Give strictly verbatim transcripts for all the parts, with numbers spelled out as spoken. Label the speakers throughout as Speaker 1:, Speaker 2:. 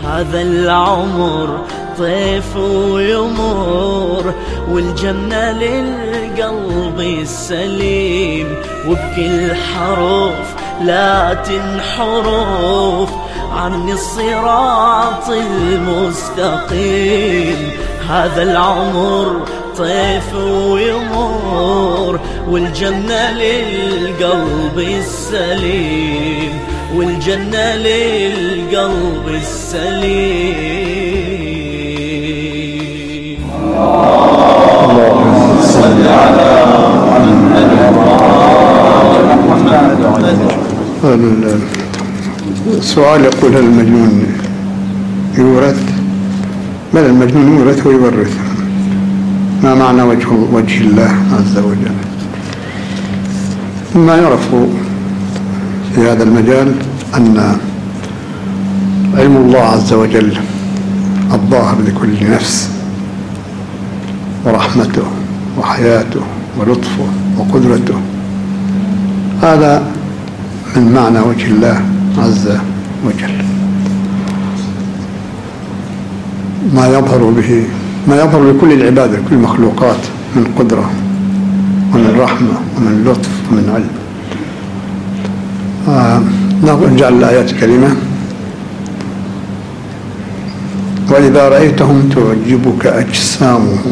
Speaker 1: هذا العمر طيف ويمر، والجنة للقلب السليم، وبكل حرف لا تنحرف عن الصراط المستقيم. هذا العمر طيف ويمر، والجنة للقلب السليم، والجنة للقلب السليم. اللهم صل على
Speaker 2: محمد. السؤال يقول هل المجنون يورث؟ بل المجنون يورث ويورث. ما معنى وجه وجه الله عز وجل؟ ما يعرف في هذا المجال أن علم الله عز وجل الظاهر لكل نفس، ورحمته وحياته ولطفه وقدرته، هذا من معنى وجه الله عز وجل. ما يظهر به ما يظهر لكل العباد لكل المخلوقات من قدرة ومن رحمة ومن لطف ومن علم. آه نرجع للآيات الكريمة. وإذا رأيتهم تعجبك أجسامهم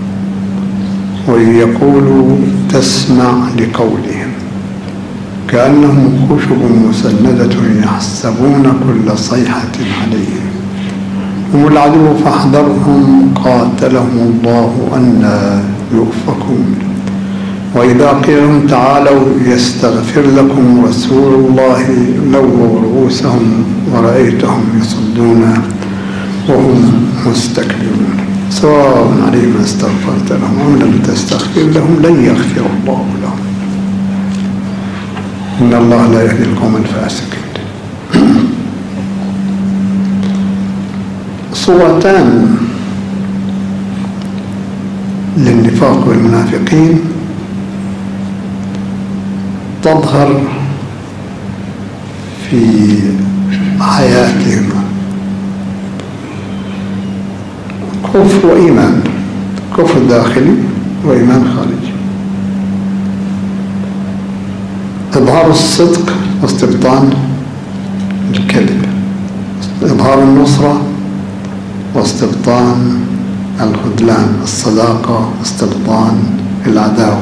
Speaker 2: ويقولوا تسمع لقولهم كأنهم خشب مسندة يحسبون كل صيحة عليهم هم العدو فاحذرهم قاتلهم الله أنى يؤفكون. وإذا قيل لهم تعالوا يستغفر لكم رسول الله لووا رؤوسهم ورأيتهم يصدون وهم مستكبرون سواء عليهم استغفرت لهم أم لم تستغفر لهم لن يغفر الله لهم إن الله لا يهدي القوم الفاسقين. صورتان للنفاق والمنافقين تظهر في حياتهم: كفر وإيمان، كفر داخلي وإيمان خارجي، إظهار الصدق واستبطان الكذب، إظهار النصرة واستبطان الخذلان، الصداقة واستبطان العداوة.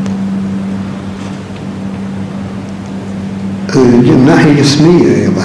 Speaker 2: الناحية الجسمية أيضا،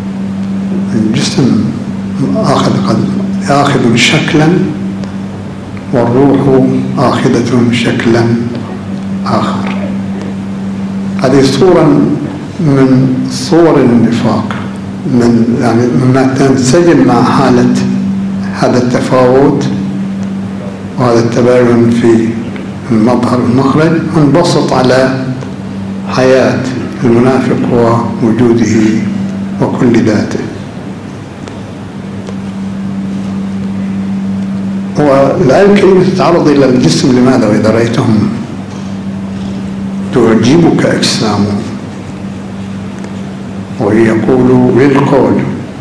Speaker 2: الجسم آخذ آخذ شكلا والروح آخذة شكلا آخر. هذه صورة من صور النفاق، من يعني مما تنسجم مع حالة هذا التفاوت وهذا التباين في المظهر والمخرج، انبسط على حياة المنافق ووجوده وكل ذاته. والآية الكريمة تتعرض إلى الجسم. لماذا؟ وإذا رأيتهم تعجبك أجسامهم ويقولوا للقول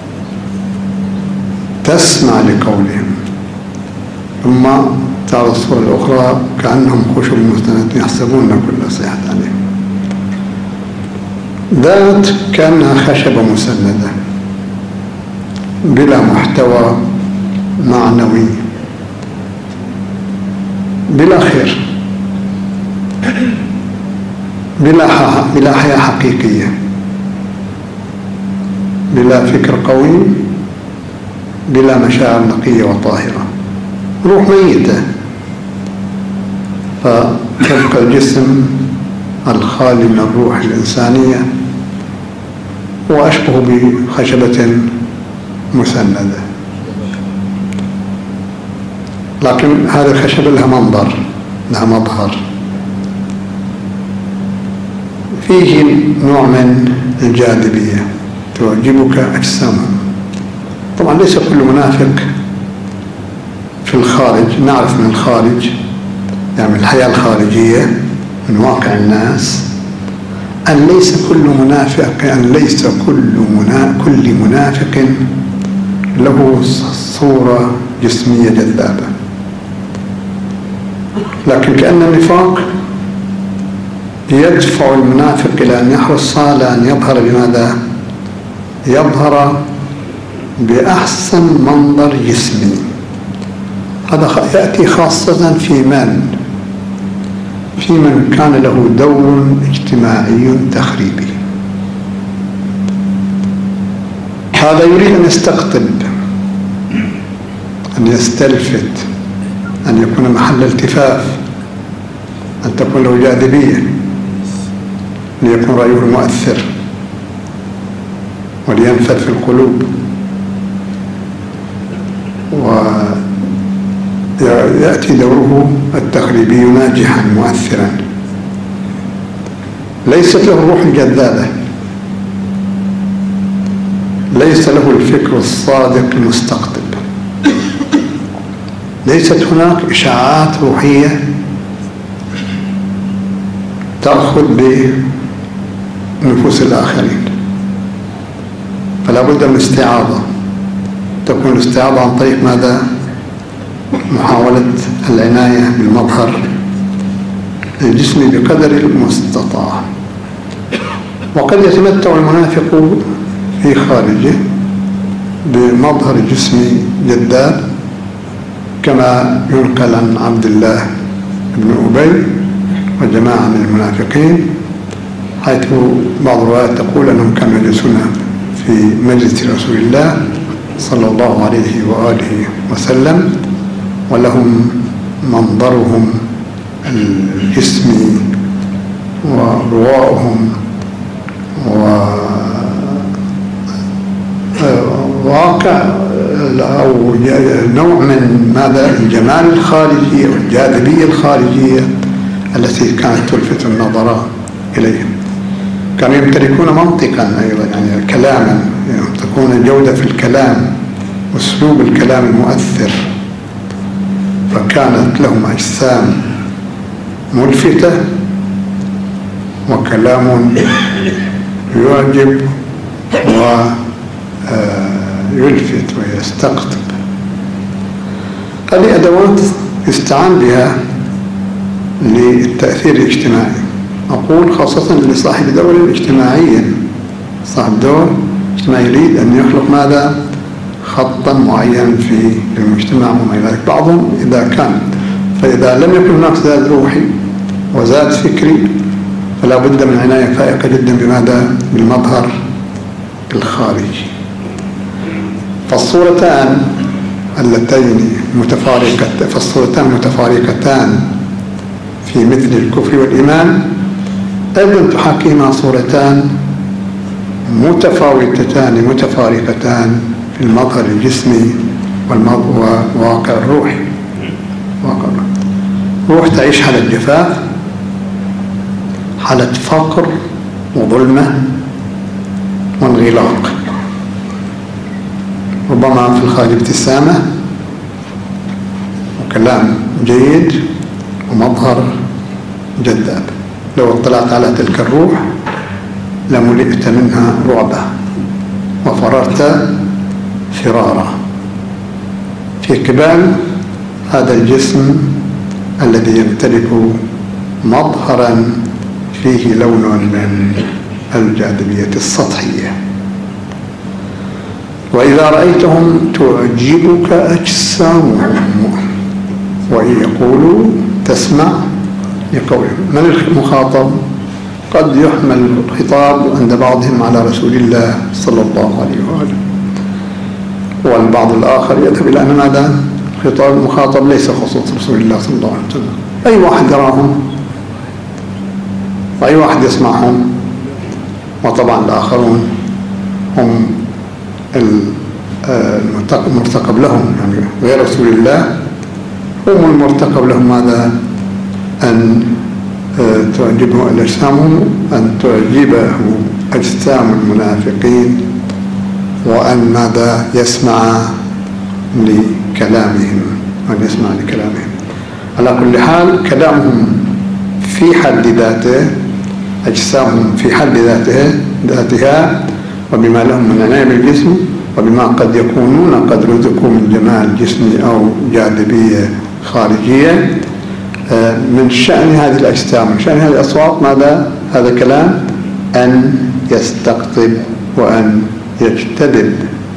Speaker 2: تسمع لقولهم، ثم تعرض الصورة الأخرى كأنهم خشب مسندة يحسبون كل صيحة عليهم. ذات كأنها خشبة مسندة بلا محتوى معنوي، بلا خير، بلا بلا حياة حقيقية، بلا فكر قوي، بلا مشاعر نقية وطاهرة، روح ميتة. فتبقى الجسم الخالي من الروح الإنسانية وأشبه بخشبة مسندة. لكن هذه الخشبة لها منظر، لها مظهر، فيه نوع من الجاذبية، تعجبك أجسامهم. طبعا ليس كل منافق في الخارج، نعرف من الخارج يعني من الحياة الخارجية من واقع الناس أن ليس كل منافق أن ليس كل منا كل منافق له صورة جسمية جذابة، لكن كأن النفاق يدفع المنافق إلى أن يحرص على أن يظهر بماذا؟ يظهر بأحسن منظر جسمي. هذا يأتي خاصة في من في من كان له دور اجتماعي تخريبي. هذا يريد أن يستقطب، أن يستلفت، أن يكون محل التفاف، أن تكون له جاذبية، ليكون رأيه مؤثر ولينفذ في القلوب، ويأتي دوره التخريبي ناجحا مؤثرا. ليست له الروح الجذابة، ليس له الفكر الصادق المستقطب، ليست هناك إشعاعات روحية تأخذ بنفوس الآخرين، فلا بد من استعاضة. تكون الاستعاضة عن طريق ماذا؟ محاولة العناية بالمظهر الجسمي بقدر المستطاع. وقد يتمتع المنافق في خارجه بمظهر جسمي جذاب، كما ينقل عن عبد الله بن أبي وجماعة من المنافقين، حيث بعض الروايات تقول أنهم كانوا يجلسون في مجلس رسول الله صلى الله عليه وآله وسلم، ولهم منظرهم الجسمي ورواؤهم وواقع أو نوع من ماذا؟ الجمال الخارجي والجاذبية الخارجية التي كانت تلفت النظر إليهم. كانوا يمتلكون منطقا أيضا، يعني كلاما، تكون جودة في الكلام، أسلوب الكلام المؤثر، فكانت لهم أجسام ملفتة وكلام يعجب ويلفت ويستقطب. هذه أدوات يستعان بها للتأثير الاجتماعي. أقول خاصة لصاحب دور اجتماعي، صاحب دور اجتماعي يريد أن يخلق ماذا؟ خطا معين في المجتمع وما إلى ذلك. بعضهم إذا كان فإذا لم يكن هناك زاد روحي وزاد فكري، فلا بد من عناية فائقة جدا بماذا؟ بالمظهر الخارجي. فالصورتان اللتين متفارقة فالصورتان متفارقتان في مثل الكفر والإيمان أيضا تحاكيهما صورتان متفاوتتان متفارقتان في المظهر الجسمي والواقع الروحي. واقع روح تعيش حالة جفاف، حالة فقر وظلمة وانغلاق، ربما في الخارج ابتسامة وكلام جيد ومظهر جذاب. لو اطلعت على تلك الروح لملئت منها رعبا وفررت فرارا في قبال هذا الجسم الذي يمتلك مظهرا فيه لون من الجاذبية السطحية. وإذا رأيتهم تعجبك أجسامهم وإن يقولوا تسمع لقولهم. من المخاطب؟ قد يحمل الخطاب عند بعضهم على رسول الله صلى الله عليه وآله، والبعض الآخر يذهب إلى أن هذا خطاب المخاطب ليس خصوص رسول الله صلى الله عليه وسلم، أي واحد يراهم وأي واحد يسمعهم. وطبعا الآخرون هم المرتقب لهم، يعني غير رسول الله هم المرتقب لهم ماذا؟ أن تعجبه أجسامهم، أن تعجبه أجسام المنافقين، وأن ماذا؟ يسمع لكلامهم، أن يسمع لكلامهم. على كل حال كلامهم في حد ذاته، أجسامهم في حد ذاته ذاتها، وبما لهم من عناية بالجسم وبما قد يكونون قد رزقوا من جمال جسمي أو جاذبية خارجية من شأن هذه الأجسام، من شأن هذه الأصوات ماذا؟ هذا كلام أن يستقطب وأن يجتذب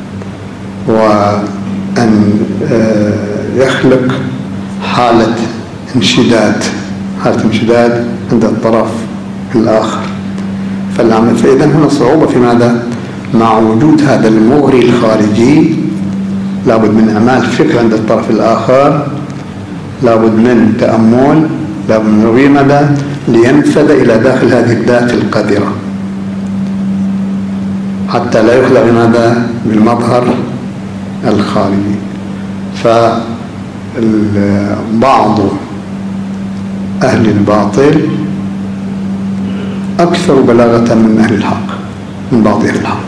Speaker 2: وأن يخلق حالة انشداد، حالة انشداد عند الطرف الآخر. فالعمل فإذا هنا صعوبة في ماذا؟ مع وجود هذا المغري الخارجي لابد من إعمال فكر عند الطرف الآخر، لابد من تأمل، لابد من رؤية ماذا؟ لينفذ إلى داخل هذه الذات القذرة حتى لا يخلق ماذا؟ بالمظهر الخارجي. فبعض أهل الباطل أكثر بلاغة من أهل الحق، من بعض أهل الحق،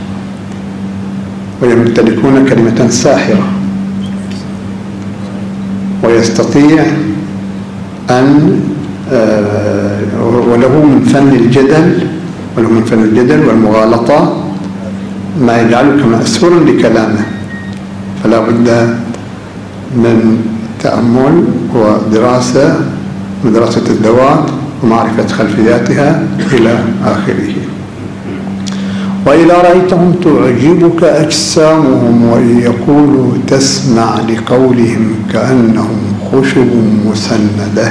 Speaker 2: ويمتلكون كلمة ساحرة، ويستطيع أن وله من فن الجدل وله من فن الجدل والمغالطة ما يجعلك مأسورا لكلامه. فلا بد من تأمل ودراسة، من دراسة الذوات ومعرفة خلفياتها إلى آخره. وإذا رأيتهم تعجبك أجسامهم وإن يقولوا تسمع لقولهم كأنهم خشب مسندة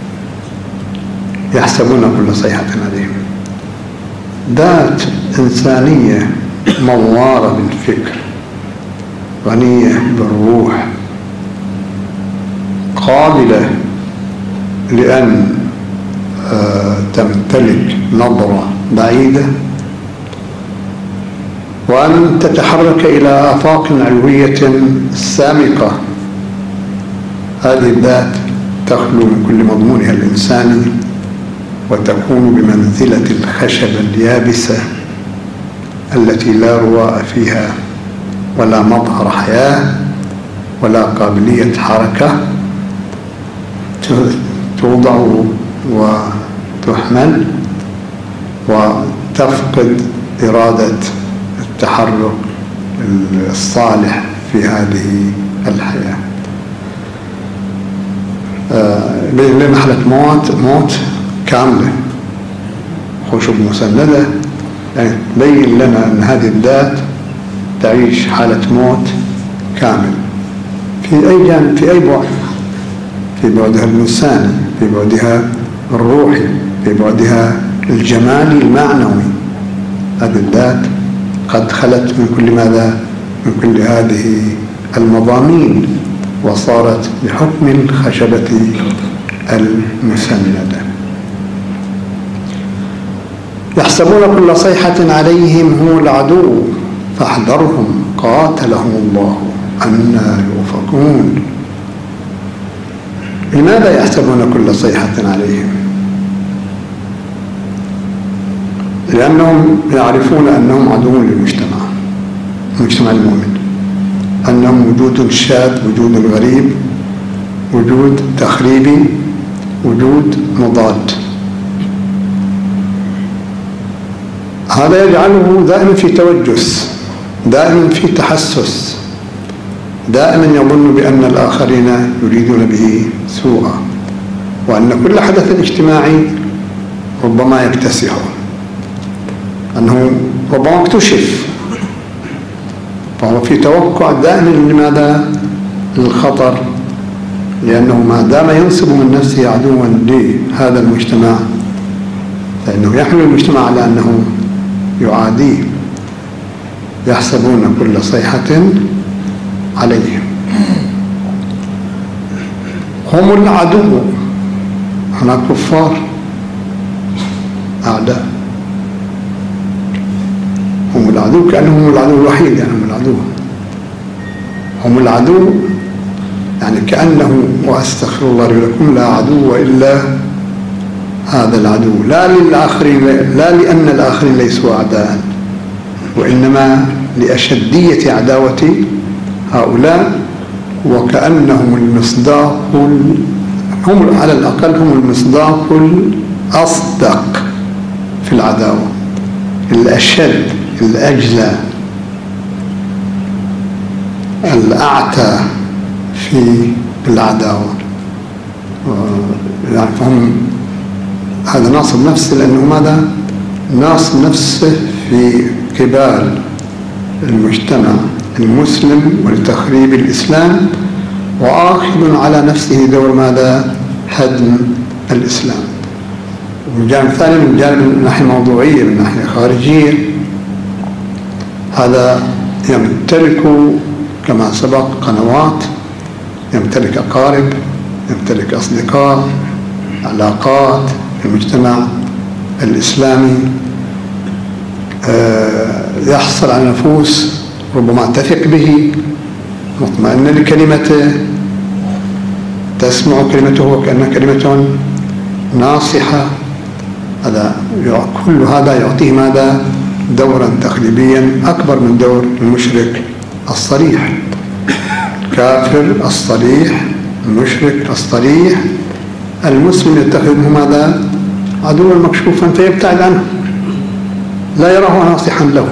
Speaker 2: يحسبون كل صيحة عليهم. ذات إنسانية موارة بالفكر، غنية بالروح، قابلة لأن تمتلك نظرة بعيدة وأن تتحرك إلى آفاق علوية سامقة. هذه الذات تخلو من كل مضمونها الإنساني وتكون بمنزلة الخشبة اليابسة التي لا رواء فيها ولا مظهر حياة ولا قابلية حركة، توضع وتحمل وتفقد إرادة التحرك الصالح في هذه الحياة. لمحلة موت موت كاملة، خشب مسندة، يعني تبين لنا أن هذه الذات تعيش حالة موت كامل في أي جانب، في أي بعد، في بعدها الإنساني، في بعدها الروحي، في بعدها الجمالي المعنوي. هذه الذات قد خلت من كل ماذا؟ من كل هذه المضامين وصارت بحكم الخشبة المسندة. يحسبون كل صيحة عليهم هم العدو فاحذرهم قاتلهم الله أنى يؤفكون. لماذا يحسبون كل صيحة عليهم؟ لأنهم يعرفون أنهم عدو للمجتمع، المجتمع المؤمن، أنهم وجود شاذ، وجود غريب، وجود تخريبي، وجود مضاد. هذا يجعله دائما في توجس، دائما في تحسس، دائما يظن بأن الآخرين يريدون به سوءا، وأن كل حدث اجتماعي ربما يكتسحه، أنه ربما اكتشف، فهو في توقع دائما لماذا؟ للخطر، لأنه ما دام ينصب من نفسه عدوا لهذا المجتمع فإنه يحمل المجتمع على أنه يعاديه. يحسبون كل صيحة عليهم هم العدو. هناك كفار أعداء، هم العدو كأنهم العدو الوحيد، يعني هم العدو، هم العدو يعني كأنه، وأستغفر الله لي ولكم، لا عدو إلا هذا العدو، لا للآخرين، لا لأن الآخرين ليسوا أعداء، وإنما لأشدية عداوة هؤلاء، وكأنهم المصداق، هم على الأقل هم المصداق الأصدق في العداوة، الأشد، الأجلى. الأعتى في العداوة، يعني فهم هذا ناصب نفسه لأنه ماذا؟ ناصب نفسه في قبال المجتمع المسلم ولتخريب الإسلام، وآخذ على نفسه دور ماذا؟ هدم الإسلام. والجانب الثاني من جانب من ناحية موضوعية، من ناحية خارجية، هذا يمتلك كما سبق قنوات، يمتلك أقارب، يمتلك أصدقاء، علاقات في المجتمع الإسلامي، يحصل على نفوس ربما تثق به، مطمئنة لكلمته، تسمع كلمته وكأنها كلمة ناصحة. هذا كل هذا يعطيه ماذا؟ دورا تخريبيا أكبر من دور المشرك الصريح. الكافر الصريح، المشرك الصريح، المسلم يتخذه ماذا؟ عدوا مكشوفا فيبتعد عنه، لا يراه ناصحا له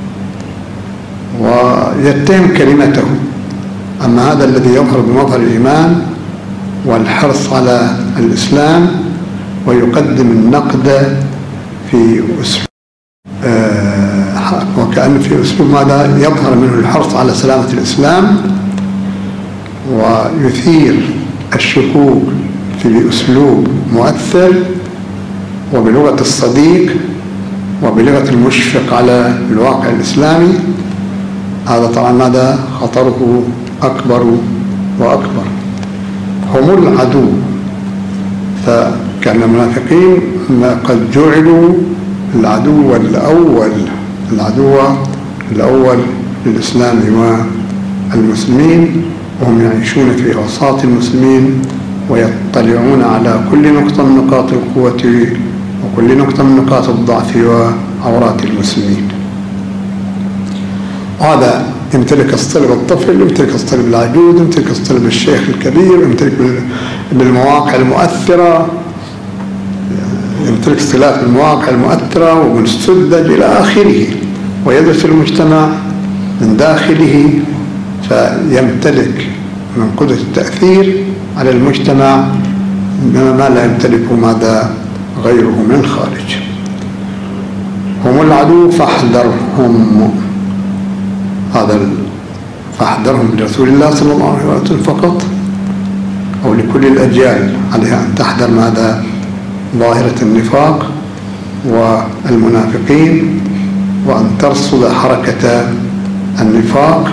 Speaker 2: ويتهم كلمته. أما هذا الذي يظهر بمظهر الإيمان والحرص على الإسلام ويقدم النقد في أسلوب آه وكأن في أسلوب ماذا؟ يظهر منه الحرص على سلامة الإسلام، ويثير الشكوك في أسلوب مؤثر وبلغة الصديق وبلغة المشفق على الواقع الإسلامي. هذا طبعا ماذا؟ خطره أكبر وأكبر. هم العدو، فكان المنافقين قد جعلوا العدو الأول العدو الأول للإسلام والمسلمين، وهم يعيشون في أوساط المسلمين ويطلعون على كل نقطة من نقاط القوة وكل نقطة من نقاط الضعف وعورات المسلمين. وهذا يمتلك الصلة بالطفل، يمتلك الصلة بالعجوز، يمتلك الصلة بالشيخ الكبير، يمتلك بالمواقع المؤثرة، يمتلك صلات بالمواقع المؤثرة ومنسدج إلى آخره، ويدرس المجتمع من داخله، فيمتلك من قدرة التأثير على المجتمع ما لا يمتلك ماذا غيره من الخارج. هم العدو فاحذرهم. هذا فاحذرهم لرسول الله صلى الله عليه وسلم فقط، أو لكل الأجيال عليها أن تحذر ماذا؟ ظاهرة النفاق والمنافقين، وأن ترصد حركة النفاق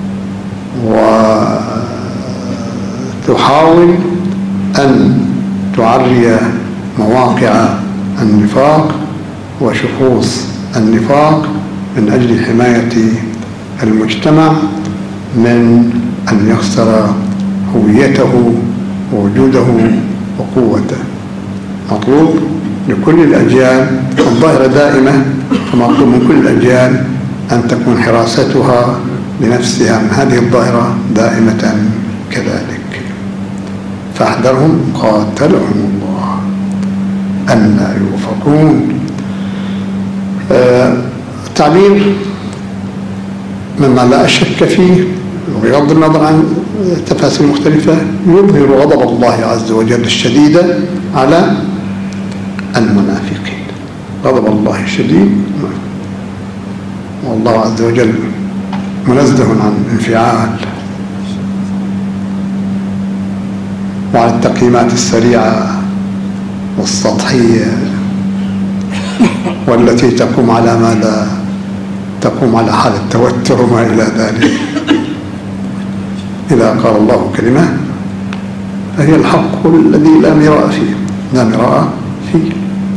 Speaker 2: وتحاول أن تعري مواقع النفاق وشخوص النفاق من أجل حماية المجتمع من أن يخسر هويته ووجوده وقوته. مطلوب لكل الأجيال، الظاهرة دائمة، فمطلوب من كل الأجيال أن تكون حراستها لنفسها من هذه الظاهرة دائمة كذلك. فاحذرهم قاتلهم الله أن يوفقون. آه تعبير مما لا شك فيه بغض النظر عن تفاسير مختلفة يظهر غضب الله عز وجل الشديد على المنافقين. غضب الله الشديد، والله عز وجل منزه عن الانفعال وعن التقييمات السريعة والسطحية والتي تقوم على ماذا؟ تقوم على حال التوتر وما إلى ذلك. إذا قال الله كلمة فهي الحق الذي لا مراء فيه لا مراء فيه.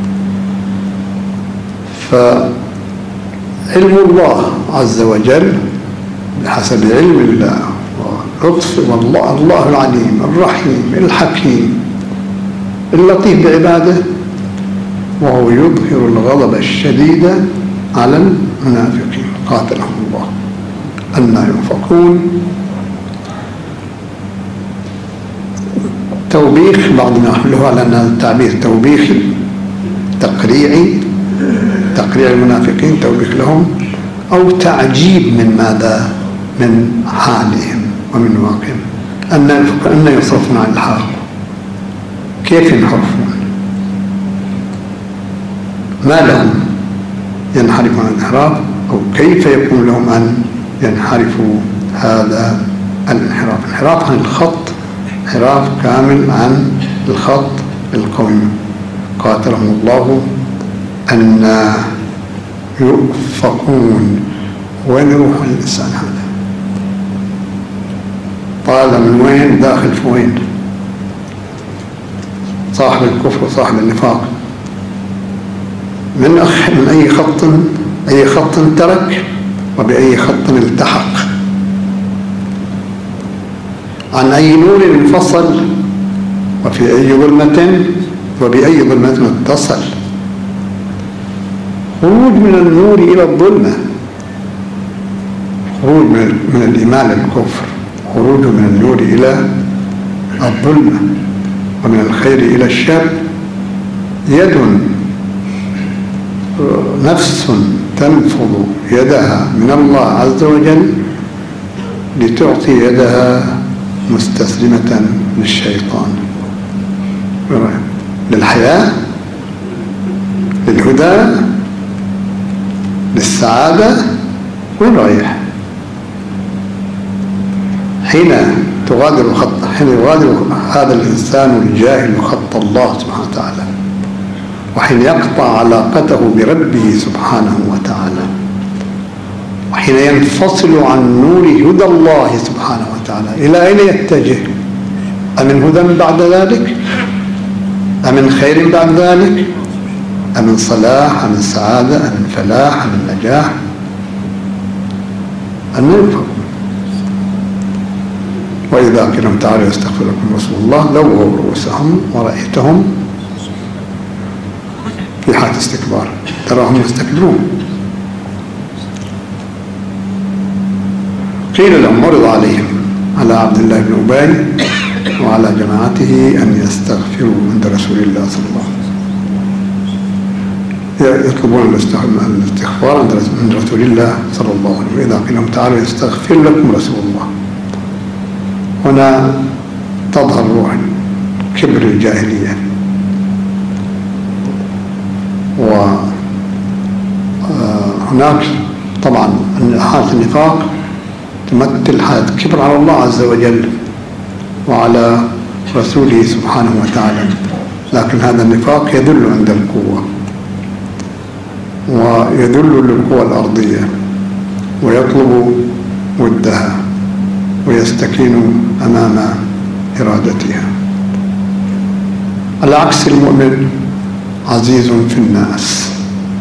Speaker 2: فعلم الله عز وجل بحسب علم الله ولطف والله الله العليم الرحيم الحكيم اللطيف بعباده، وهو يظهر الغضب الشديد على المنافقين. قاتلهم الله أن يوفقون. توبيخ، بعضنا يحمله على أن التعبير توبيخي تقريعي، تقريع المنافقين، توبيخ لهم، أو تعجيب من ماذا؟ من حالهم ومن واقعهم، أن أن يصرفون عن الحق. كيف ينحرفون؟ ما لهم ينحرفون عن الانحراف، أو كيف يكون لهم أن ينحرفوا هذا الانحراف؟ انحراف عن الخط، انحراف كامل عن الخط القويم، قاتلهم الله أن يؤفقون. وين يروح الإنسان هذا؟ طالع من وين داخل في وين؟ صاحب الكفر وصاحب النفاق من أخ من أي خط أي خط ترك وبأي خط التحق، عن أي نور انفصل وفي أي ظلمة وبأي ظلمة اتصل. خروج من النور إلى الظلمة، خروج من, من الإيمان للكفر، خروج من النور إلى الظلمة، ومن الخير إلى الشر. يد نفس تنفض يدها من الله عز وجل لتعطي يدها مستسلمة للشيطان، للحياة، للهدى، للسعادة. وين رايح؟ حين تغادر خط حين يغادر هذا الإنسان الجاهل خط الله سبحانه وتعالى، وحين يقطع علاقته بربه سبحانه وتعالى، وحين ينفصل عن نور هدى الله سبحانه وتعالى، إلى أين يتجه؟ أمن هدى بعد ذلك؟ أمن خير بعد ذلك؟ أمن صلاح؟ أمن سعادة؟ أمن فلاح؟ أمن نجاح؟ أن ينفق. وإذا قيل لهم تعالوا يستغفر لكم رسول الله لووا رؤوسهم ورأيتهم في حالة استكبار، تراهم يستكبرون. قيل لهم عرض عليهم على عبد الله بن أبي وعلى جماعته أن يستغفروا عند رسول الله صلى الله عليه وسلم، يطلبون الاستغفار عند رسول الله صلى الله عليه وسلم. وإذا قيل لهم تعالوا يستغفر لكم رسول الله، هنا تظهر روح كبر الجاهلية، وهناك طبعا حالة النفاق تمثل حالة كبر على الله عز وجل وعلى رسوله سبحانه وتعالى، لكن هذا النفاق يدل عند القوة، ويدل للقوى الأرضية، ويطلب ودها ويستكين أمام إرادتها. على عكس المؤمن عزيز في الناس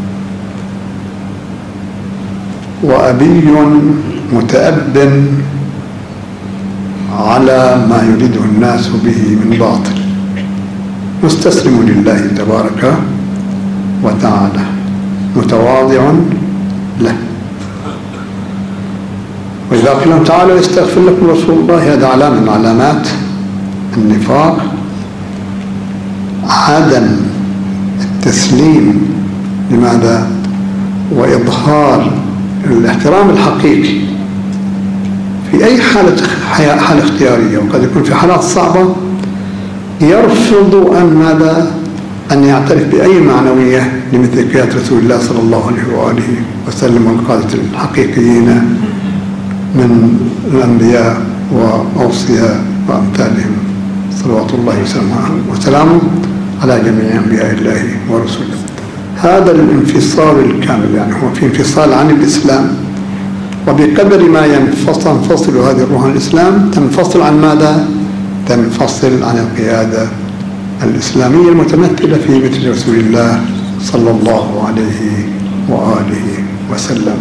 Speaker 2: وأبي متأب على ما يريده الناس به من باطل، مستسلم لله تبارك وتعالى، متواضع له. وإذا قيل لهم تعالوا يستغفر لكم رسول الله، هذا علامة من علامات النفاق، عدم التسليم. لماذا؟ وإظهار الاحترام الحقيقي في أي حالة حالة اختيارية، وقد يكون في حالات صعبة يرفض أن ماذا؟ أن يعترف بأي معنوية لمثل قيادة رسول الله صلى الله عليه وآله وسلم والقادة الحقيقيين من الأنبياء وأوصياء وأمثالهم صلوات الله وسلامه على جميع أنبياء الله ورسوله. هذا الانفصال الكامل، يعني هو في انفصال عن الإسلام، وبقدر ما ينفصل ينفصل هذه الروح عن الإسلام تنفصل عن ماذا؟ تنفصل عن القيادة الإسلامية المتمثلة في مثل رسول الله صلى الله عليه وآله وسلم.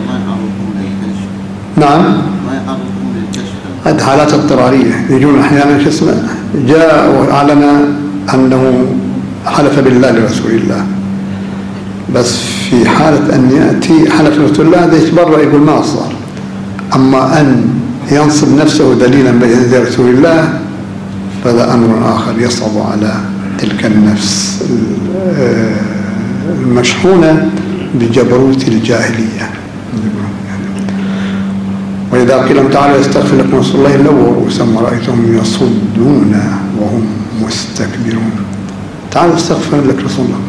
Speaker 2: نعم، هذه حالات اضطرارية، يجون أحيانا شو اسمه جاء وأعلن أنه حلف بالله لرسول الله، بس في حالة أن يأتي حلف رسول الله هذا يتبرأ يقول ما صار. أما أن ينصب نفسه دليلا بين يدي رسول الله فهذا أمر آخر يصعب على تلك النفس المشحونة بجبروت الجاهلية. وإذا قيل لهم تعالوا يستغفر لكم رسول الله لووا رؤوسهم ورأيتهم يصدون وهم مستكبرون. تعالوا استغفر لك رسول الله،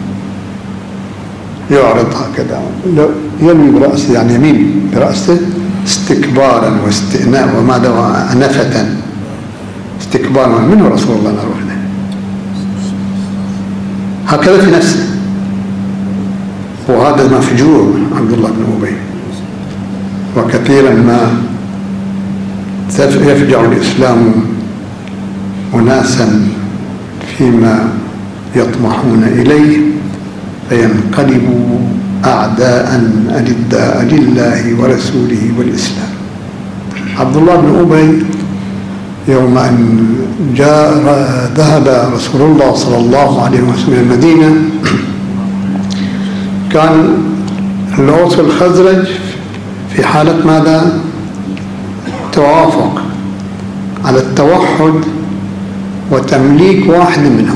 Speaker 2: يعرض هكذا يلوي برأسه، يعني يمين برأسه استكبارا واستئناء وماذا ونفة. استكبارا منه رسول الله نروح له هكذا في نفسه. وهذا مفجوع عبد الله بن أبي، وكثيرا ما يفجع الإسلام أناسا فيما يطمحون إليه فينقلبوا أعداء ألداء لله ورسوله والإسلام. عبد الله بن أبي يوم أن جاء ذهب رسول الله صلى الله عليه وسلم إلى المدينة كان الأوس والخزرج في حالة ماذا؟ توافق على التوحد وتمليك واحد منهم،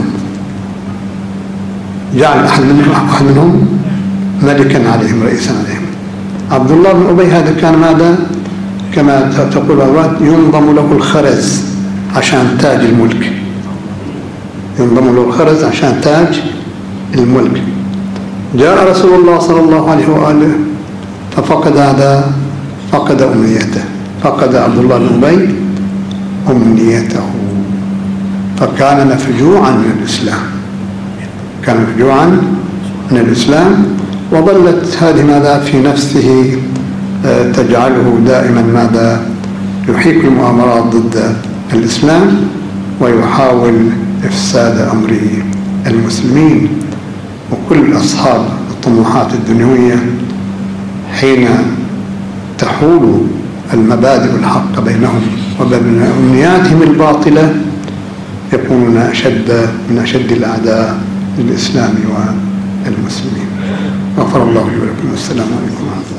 Speaker 2: جعل أحد منهم ملكا عليهم رئيسا عليهم. عبد الله بن أبي هذا كان ماذا؟ كما تقول الأوقات ينضم له الخرز عشان تاج الملك، ينضم له الخرز عشان تاج الملك. جاء رسول الله صلى الله عليه وآله ففقد هذا، فقد أمنيته، فقد عبد الله بن أبي أمنيته، فكان مفجوعا من الإسلام، كان مفجوعا من الإسلام. وظلت هذه ماذا في نفسه تجعله دائما ماذا يحيك المؤامرات ضد الإسلام ويحاول إفساد أمر المسلمين. وكل أصحاب الطموحات الدنيوية حين تحول المبادئ الحق بينهم وبين أمنياتهم الباطلة يكونون أشد من أشد الأعداء للإسلام والمسلمين. غفر الله لي ولكم والسلام عليكم ورحمة الله.